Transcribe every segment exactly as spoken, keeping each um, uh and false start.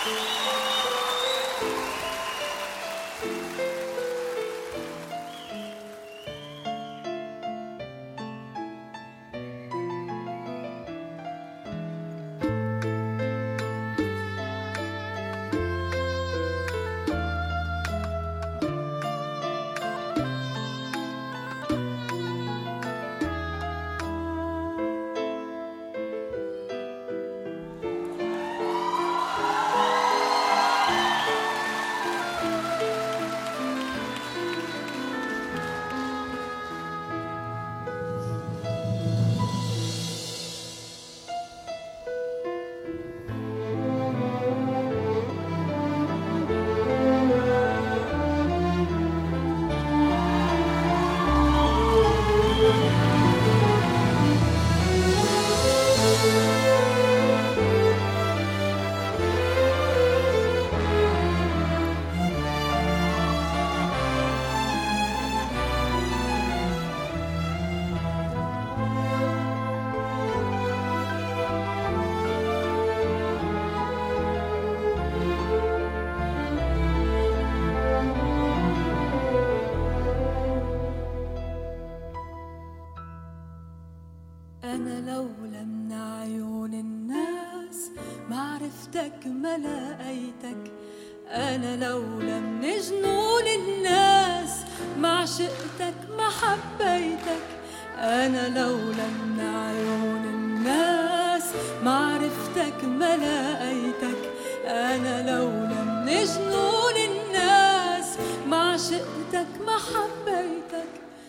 أنا لولا من عيون الناس معرفتك ما لقيتك، أنا لولا من جنون الناس ما عشقتك ما حبيتك، أنا لولا من عيون الناس معرفتك ما لقيتك، أنا لولا من جنون الناس ما عشقتك ما حبيتك.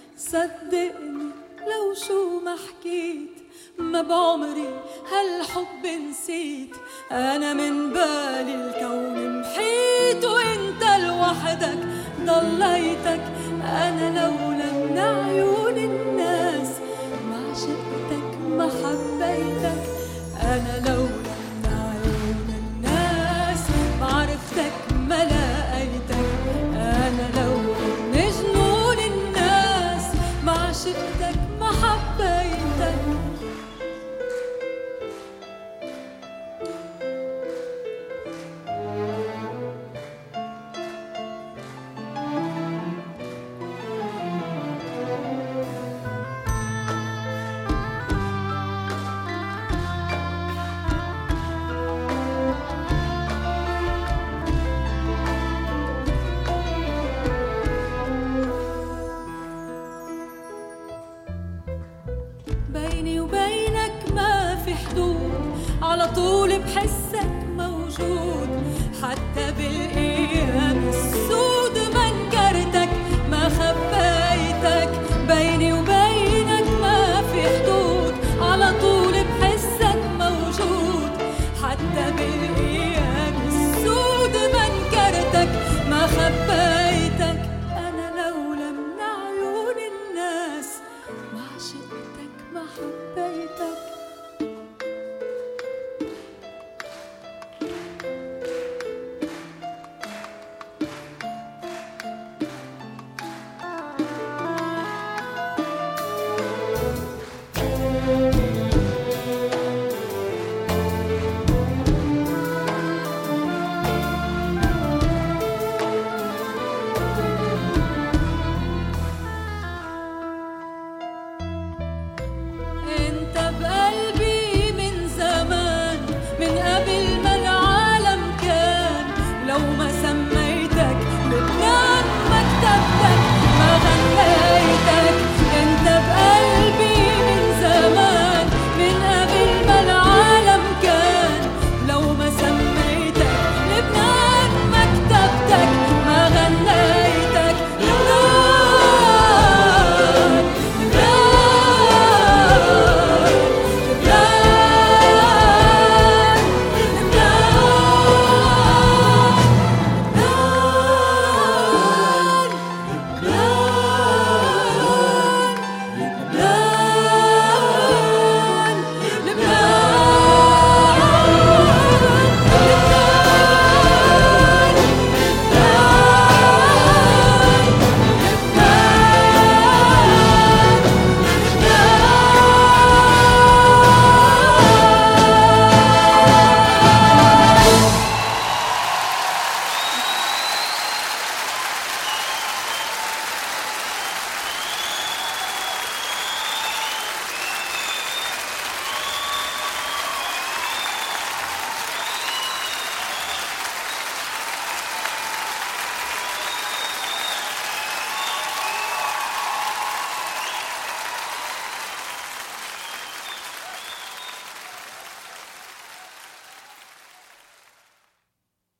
صدقني لو شو ما حكيت ما بعمري هالحب نسيت، أنا من بالي الكون محيط وإنت لوحدك ضليتك، أنا لولا من عيون الناس ما عشقتك ما حبيتك، أنا لولا من عيون الناس معرفتك ما لقيتك، أنا لولا من جنون الناس ما عشقتك ما حبيتك. بيني وبينك ما في حدود، على طول بحسك موجود، حتى بالأيام السود ما انكرتك ما خبيتك، بيني وبينك ما في حدود، على طول بحسك موجود، حتى بالأيام